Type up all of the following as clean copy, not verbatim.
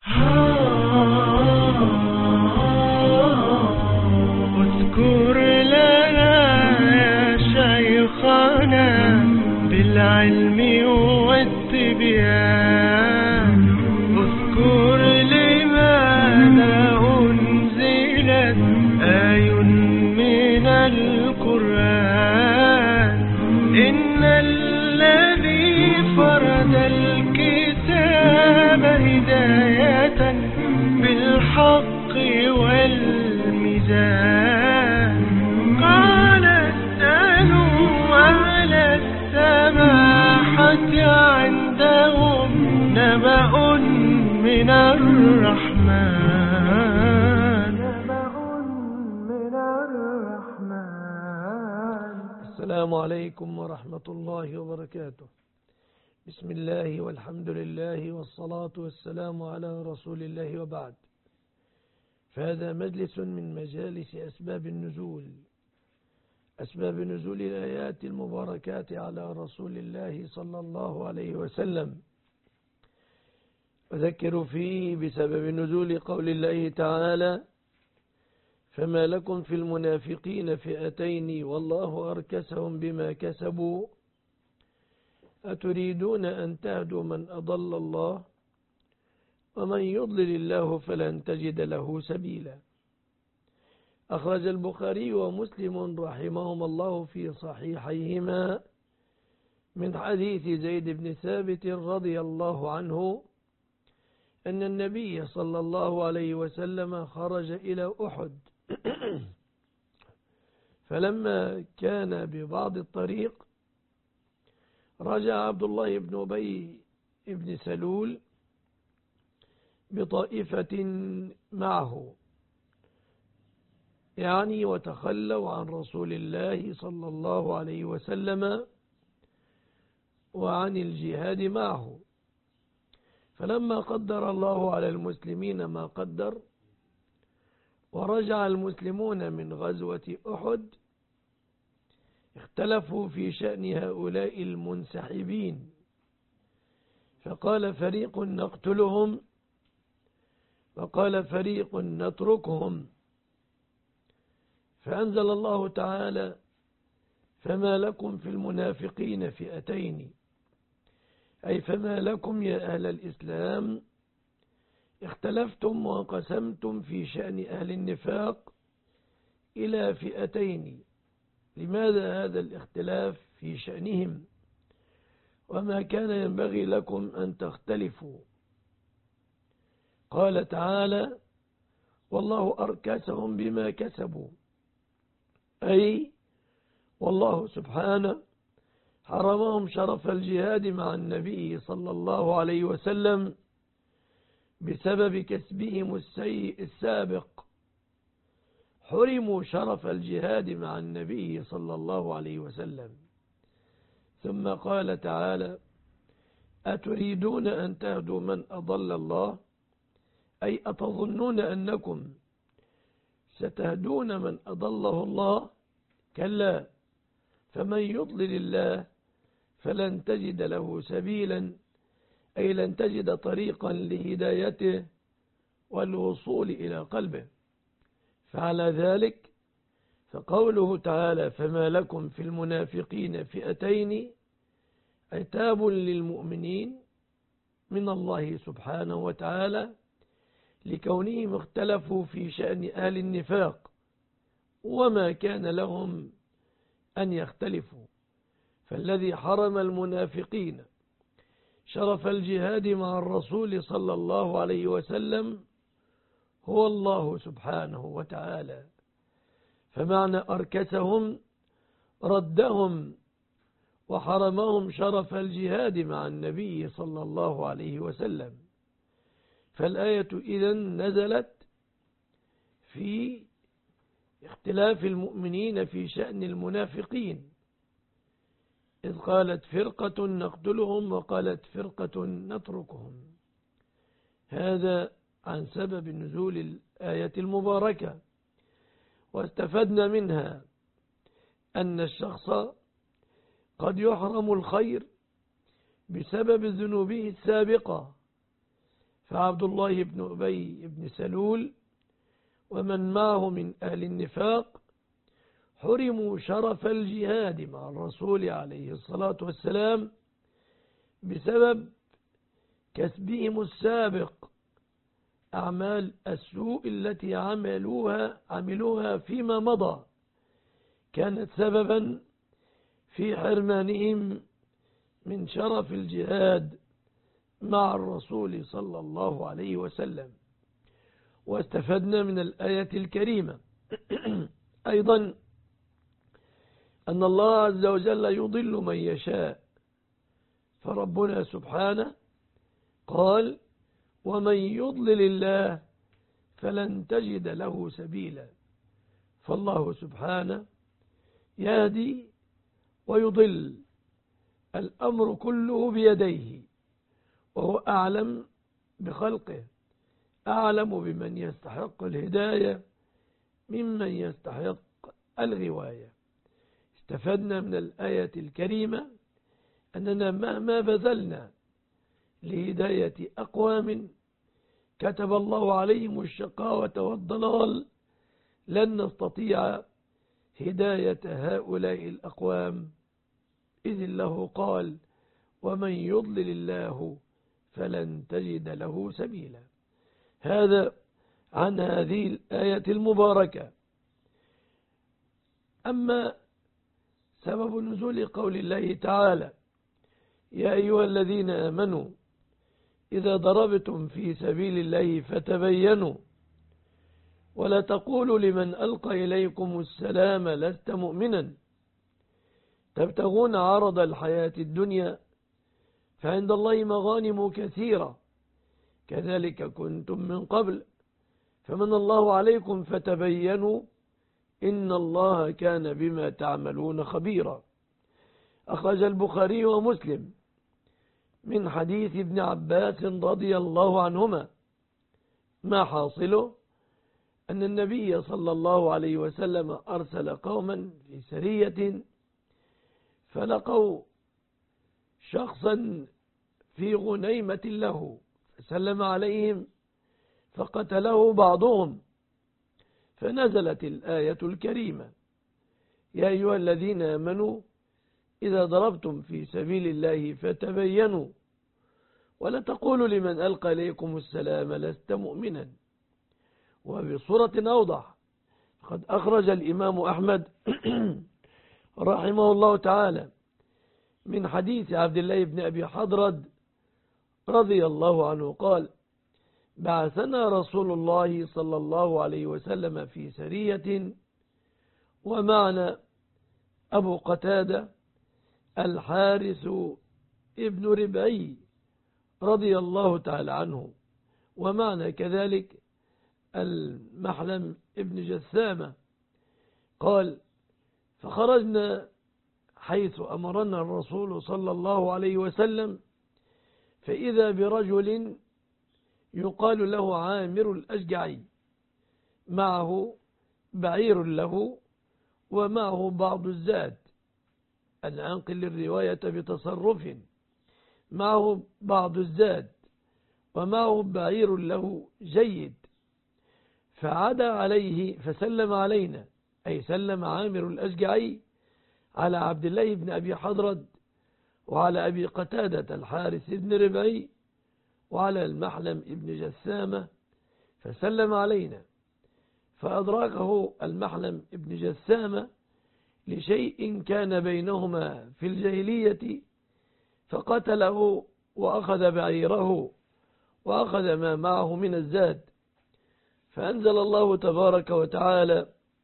اذكر لنا يا شيخنا بالعلم والتبيان، اذكر لماذا أنزلت آي من القرآن. إن الذي فرد الكتاب هداية بالحق والميزان، قال اسألوا أهل السماحة عندهم نبأ من الرحمن. السلام عليكم ورحمة الله وبركاته. بسم الله والحمد لله والصلاة والسلام على رسول الله، وبعد. فهذا مجلس من مجالس أسباب النزول، أسباب نزول الآيات المباركات على رسول الله صلى الله عليه وسلم. أذكر فيه بسبب نزول قول الله تعالى: فما لكم في المنافقين فئتين والله أركسهم بما كسبوا أتريدون أن تهدوا من أضل الله ومن يضلل الله فلن تجد له سبيلا. أخرج البخاري ومسلم رحمهما الله في صحيحيهما من حديث زيد بن ثابت رضي الله عنه أن النبي صلى الله عليه وسلم خرج إلى أحد، فلما كان ببعض الطريق رجع عبد الله بن أبي بن سلول بطائفة معه، يعني وتخلوا عن رسول الله صلى الله عليه وسلم وعن الجهاد معه. فلما قدر الله على المسلمين ما قدر ورجع المسلمون من غزوة أحد، اختلفوا في شأن هؤلاء المنسحبين، فقال فريق نقتلهم وقال فريق نتركهم. فأنزل الله تعالى: فما لكم في المنافقين فئتين، أي فما لكم يا أهل الإسلام اختلفتم وانقسمتم في شأن أهل النفاق إلى فئتين. لماذا هذا الاختلاف في شأنهم وما كان ينبغي لكم أن تختلفوا؟ قال تعالى: والله أركسهم بما كسبوا، أي والله سبحانه حرمهم شرف الجهاد مع النبي صلى الله عليه وسلم بسبب كسبهم السيء السابق. حرموا شرف الجهاد مع النبي صلى الله عليه وسلم. ثم قال تعالى: أتريدون أن تهدوا من أضل الله، أي أتظنون أنكم ستهدون من أضله الله؟ كلا، فمن يضلل الله فلن تجد له سبيلا، أي لن تجد طريقا لهدايته والوصول إلى قلبه. فعلى ذلك فقوله تعالى: فما لكم في المنافقين فئتين، عتاب للمؤمنين من الله سبحانه وتعالى لكونهم اختلفوا في شأن أهل النفاق وما كان لهم أن يختلفوا. فالذي حرم المنافقين شرف الجهاد مع الرسول صلى الله عليه وسلم هو الله سبحانه وتعالى. فمعنى أركسهم ردهم وحرمهم شرف الجهاد مع النبي صلى الله عليه وسلم. فالآية إذن نزلت في اختلاف المؤمنين في شأن المنافقين، إذ قالت فرقة نقتلهم وقالت فرقة نتركهم. هذا عن سبب نزول الآية المباركة. واستفدنا منها أن الشخص قد يحرم الخير بسبب ذنوبه السابقة، فعبد الله بن أبي بن سلول ومن معه من أهل النفاق حرموا شرف الجهاد مع الرسول عليه الصلاة والسلام بسبب كسبهم السابق أعمال السوء التي عملوها فيما مضى، كانت سببا في حرمانهم من شرف الجهاد مع الرسول صلى الله عليه وسلم. واستفدنا من الآية الكريمة أيضا أن الله عز وجل يضل من يشاء، فربنا سبحانه قال: ومن يضلل الله فلن تجد له سبيلا. فالله سبحانه يهدي ويضل، الأمر كله بيديه، وهو أعلم بخلقه، أعلم بمن يستحق الهداية ممن يستحق الغواية. استفدنا من الآية الكريمة أننا مهما بذلنا لهداية أقوام كتب الله عليهم الشقاوة والضلال لن نستطيع هداية هؤلاء الأقوام، إذ الله قال: ومن يضلل الله فلن تجد له سبيلا. هذا عن هذه الآية المباركة. أما سبب نزول قول الله تعالى: يا أيها الذين آمنوا إذا ضربتم في سبيل الله فتبينوا ولا تقولوا لمن ألقى إليكم السلام لست مؤمنا تبتغون عرض الحياة الدنيا فعند الله مغانم كثيرة كذلك كنتم من قبل فمن الله عليكم فتبينوا إن الله كان بما تعملون خبيرا. أخرج البخاري ومسلم من حديث ابن عباس رضي الله عنهما، ما حاصله أن النبي صلى الله عليه وسلم أرسل قوما في سرية فلقوا شخصا في غنيمة له فسلم عليهم فقتله بعضهم، فنزلت الآية الكريمة: يا أيها الذين آمنوا إذا ضربتم في سبيل الله فتبينوا ولا تقولوا لمن ألقى إليكم السلام لست مؤمنا. وبصورة أوضح قد أخرج الإمام أحمد رحمه الله تعالى من حديث عبد الله بن أبي حضرد رضي الله عنه قال: بعثنا رسول الله صلى الله عليه وسلم في سرية ومعنا أبو قتادة الحارث ابن ربعي رضي الله تعالى عنه، ومعنا كذلك المحلم ابن جثامة. قال: فخرجنا حيث أمرنا الرسول صلى الله عليه وسلم فإذا برجل يقال له عامر الأشجعي معه بعير له ومعه بعض الزاد، أنا أنقل الرواية بتصرف، معه بعض الزاد ومعه بعير له جيد، فعدا عليه فسلم علينا، أي سلم عامر الأشجعي على عبد الله بن أبي حضرد وعلى أبي قتادة الحارث بن ربعي وعلى المحلم ابن جثامة فسلم علينا، فأدركه المحلم ابن جثامة لشيء كان بينهما في الجاهلية فقتله وأخذ بعيره وأخذ ما معه من الزاد، فأنزل الله تبارك وتعالى: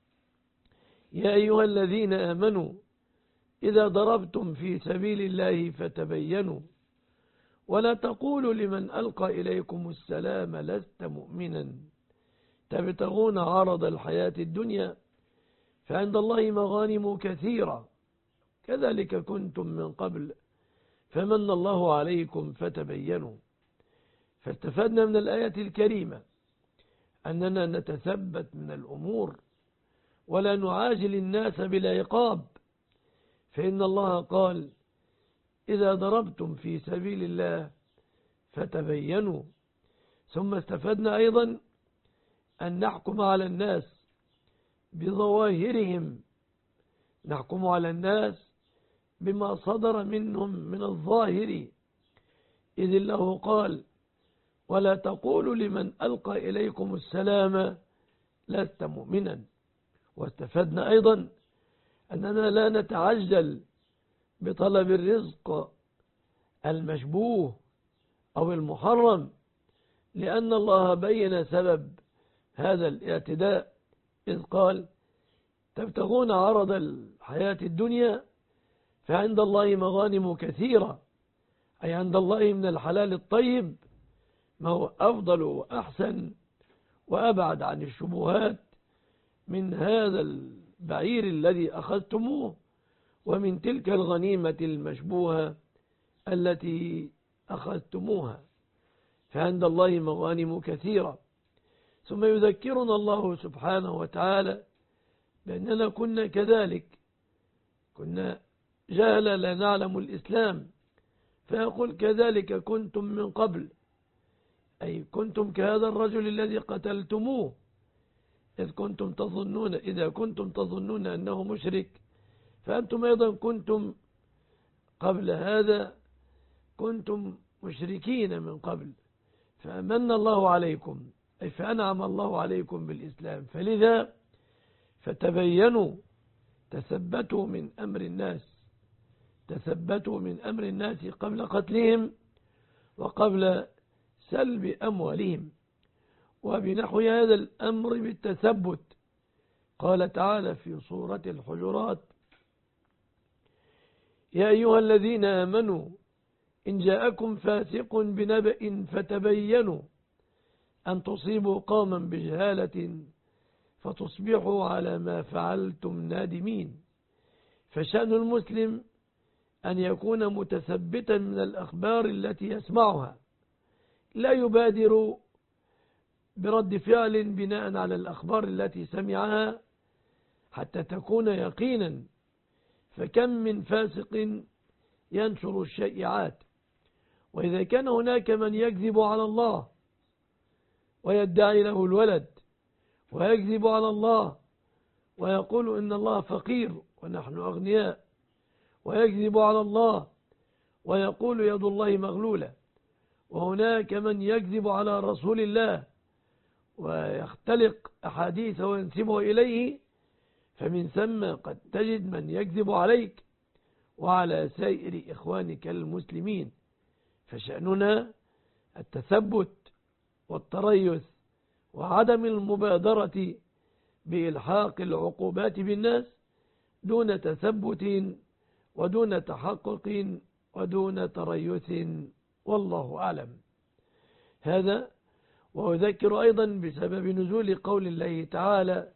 يا أيها الذين آمنوا إذا ضربتم في سبيل الله فتبينوا ولا تقولوا لمن ألقى إليكم السلام لست مؤمنا تبتغون عرض الحياة الدنيا فعند الله مغانم كثيرة كذلك كنتم من قبل فمن الله عليكم فتبينوا. فاستفدنا من الآية الكريمة أننا نتثبت من الأمور ولا نعاجل الناس بالعقاب، فإن الله قال: إذا ضربتم في سبيل الله فتبينوا، ثم استفدنا أيضا أن نحكم على الناس بظواهرهم، نحكم على الناس بما صدر منهم من الظاهر، إذ الله قال: ولا تقولوا لمن ألقى إليكم السلام لست مؤمنا. واستفدنا أيضا أننا لا نتعجل بطلب الرزق المشبوه أو المحرم، لأن الله بين سبب هذا الاعتداء إذ قال: تبتغون عرض الحياة الدنيا فعند الله مغانم كثيرة، أي عند الله من الحلال الطيب ما هو أفضل وأحسن وأبعد عن الشبهات من هذا البعير الذي أخذتموه ومن تلك الغنيمة المشبوهة التي أخذتموها، فعند الله مغانم كثيرة. ثم يذكرنا الله سبحانه وتعالى بأننا كنا كذلك، كنا جهلا لا نعلم الإسلام، فيقول: كذلك كنتم من قبل، أي كنتم كهذا الرجل الذي قتلتموه إذا كنتم تظنون أنه مشرك، فأنتم أيضا كنتم قبل هذا كنتم مشركين من قبل، فأمن الله عليكم، أي فأنعم الله عليكم بالإسلام، فلذا فتبينوا، تثبتوا من أمر الناس، تثبتوا من أمر الناس قبل قتلهم وقبل سلب أموالهم. وبنحو هذا الأمر بالتثبت قال تعالى في سورة الحجرات: يا أيها الذين آمنوا إن جاءكم فاسق بنبأ فتبينوا أن تصيبوا قوما بجهالة فتصبحوا على ما فعلتم نادمين. فشأن المسلم أن يكون متثبتا من الأخبار التي يسمعها، لا يبادر برد فعل بناء على الأخبار التي سمعها حتى تكون يقينا، فكم من فاسق ينشر الشائعات. وإذا كان هناك من يكذب على الله ويدعي له الولد، ويكذب على الله ويقول إن الله فقير ونحن أغنياء، ويكذب على الله ويقول يد الله مغلولة، وهناك من يكذب على رسول الله ويختلق أحاديث وينسبه إليه، فمن ثم قد تجد من يكذب عليك وعلى سائر إخوانك المسلمين. فشأننا التثبت والتريث وعدم المبادرة بإلحاق العقوبات بالناس دون تثبت ودون تحقق ودون تريث، والله أعلم. هذا وأذكر أيضا بسبب نزول قول الله تعالى: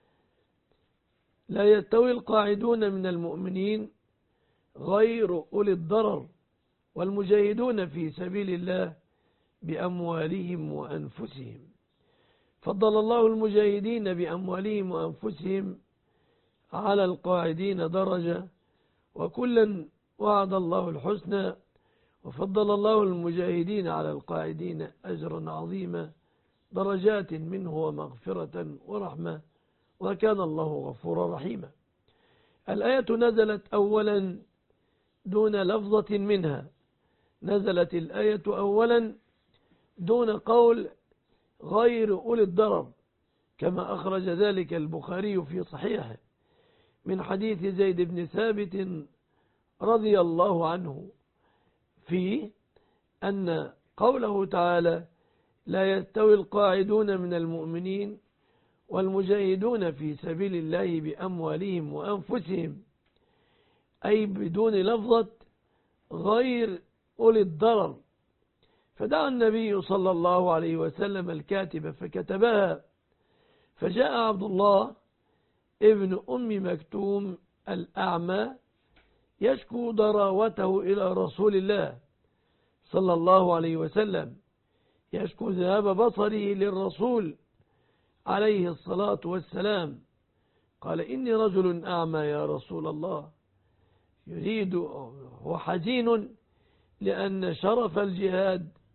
لا يستوي القاعدون من المؤمنين غير أولي الضرر والمجاهدون في سبيل الله بأموالهم وأنفسهم. فضل الله المجاهدين بأموالهم وأنفسهم على القاعدين درجة، وكلا وعد الله الحسنى، وفضل الله المجاهدين على القاعدين أجرا عظيما، درجات منه ومغفرة ورحمة، وكان الله غفورا رحيما. الآية نزلت أولا دون لفظة منها، نزلت الآية أولا دون قول غير أولي الضرر، كما أخرج ذلك البخاري في صحيحه من حديث زيد بن ثابت رضي الله عنه فيه أن قوله تعالى: لا يستوي القاعدون من المؤمنين والمجاهدون في سبيل الله بأموالهم وأنفسهم، أي بدون لفظة غير أولي الضرر. فدعا النبي صلى الله عليه وسلم الكاتب فكتبها، فجاء عبد الله ابن أم مكتوم الأعمى يشكو ضراوته إلى رسول الله صلى الله عليه وسلم، يشكو ذهاب بصره للرسول عليه الصلاة والسلام. قال: إني رجل أعمى يا رسول الله، يريد، هو حزين لأن شرف الجهاد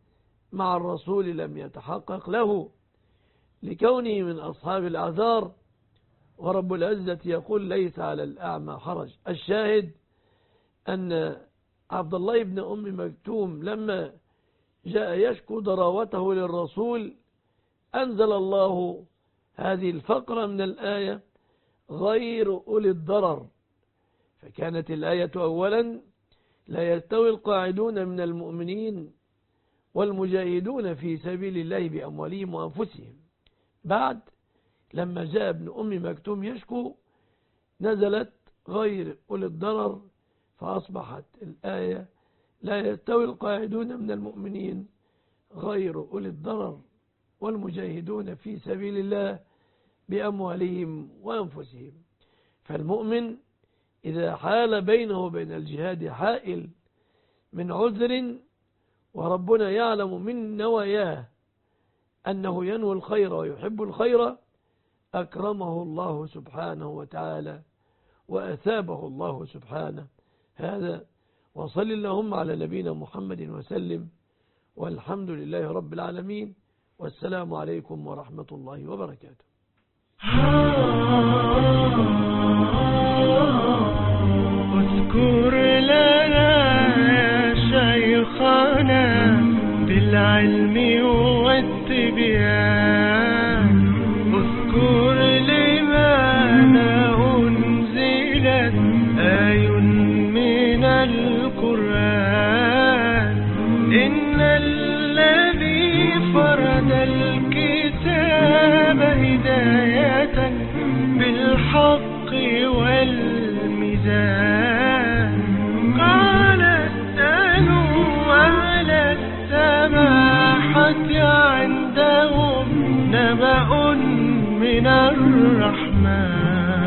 مع الرسول لم يتحقق له لكونه من أصحاب الأعذار، ورب العزة يقول ليس على الأعمى حرج. الشاهد أن عبد الله بن أم مكتوم لما جاء يشكو ضراوته للرسول أنزل الله هذه الفقرة من الآية غير أولي الضرر. فكانت الآية أولا لا يستوي القاعدون من المؤمنين والمجاهدون في سبيل الله بأموالهم وأنفسهم. بعد لما جاء ابن أم مكتوم يشكو نزلت غير أولي الضرر، فأصبحت الآية لا يستوي القاعدون من المؤمنين غير أولي الضرر والمجاهدون في سبيل الله بأموالهم وأنفسهم. فالمؤمن إذا حال بينه وبين الجهاد حائل من عذر وربنا يعلم من نواياه أنه ينوي الخير ويحب الخير أكرمه الله سبحانه وتعالى وأثابه الله سبحانه. هذا وصل اللهم على نبينا محمد وسلم، والحمد لله رب العالمين، والسلام عليكم ورحمة الله وبركاته. اذكر لنا يا شيخنا بالعلم والتبيان، اذكر لماذا أنزلت آي من القرآن. إن الذي فرد الكتاب هداية بالحق والميزان، قال اسألوا أهل السماحة عندهم نبأ من الرحمن.